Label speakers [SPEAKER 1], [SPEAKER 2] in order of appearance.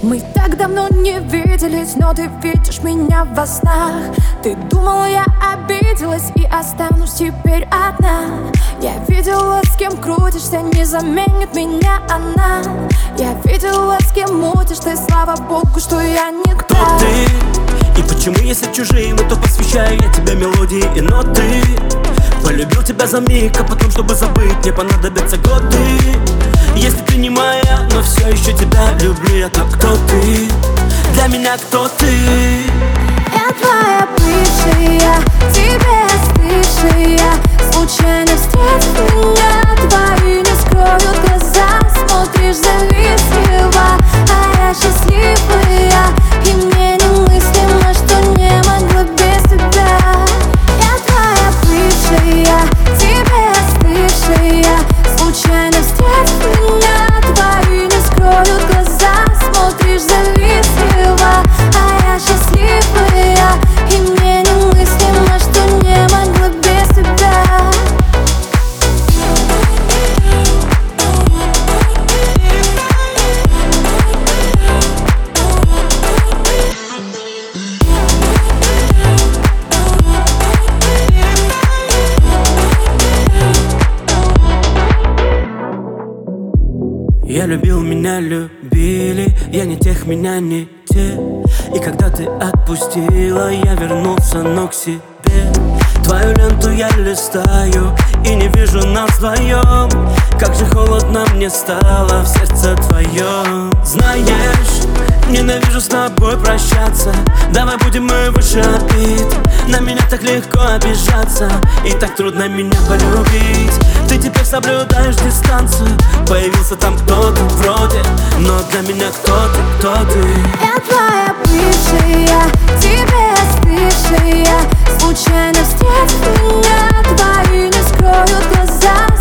[SPEAKER 1] Мы так давно не виделись, но ты видишь меня во снах. Ты думала, я обиделась и останусь теперь одна. Я видела, с кем крутишься, не заменит меня она. Я видела, с кем мутишь ты, слава богу, что я не та.
[SPEAKER 2] Кто ты? И почему, если чужие, то посвящаю я тебе мелодии и ноты? Полюбил тебя за миг, а потом, чтобы забыть, мне понадобятся годы. Если ты не моя, но все еще тебя люблю я, так кто ты? Для меня кто ты?
[SPEAKER 1] Я твоя бывшая, тебе остывшая. Случайно встретив меня, твои не скроют глаза. Смотришь завистливо, а я счастливая. И мне немыслимо, что не могла без тебя. Я твоя бывшая, тебе остывшая. Случайно встретив меня, твои не скроют глаза. Смотришь завистливо, а я счастливая. И мне немыслимо, что не могла без тебя.
[SPEAKER 2] Я любил, меня любили, я не тех, меня не те. И когда ты отпустила, я вернулся, но к себе. Твою ленту я листаю и не вижу нас вдвоем. Как же холодно мне стало в сердце твоем. Знаешь, ненавижу с тобой прощаться. Давай будем мы выше обид. На меня так легко обижаться, и так трудно меня полюбить. Ты теперь соблюдаешь дистанцию. Появился там кто-то вроде, но для меня кто ты, кто ты?
[SPEAKER 1] Я твоя бывшая, тебе остывшая. Случайно встретив меня, твои не скроют глаза.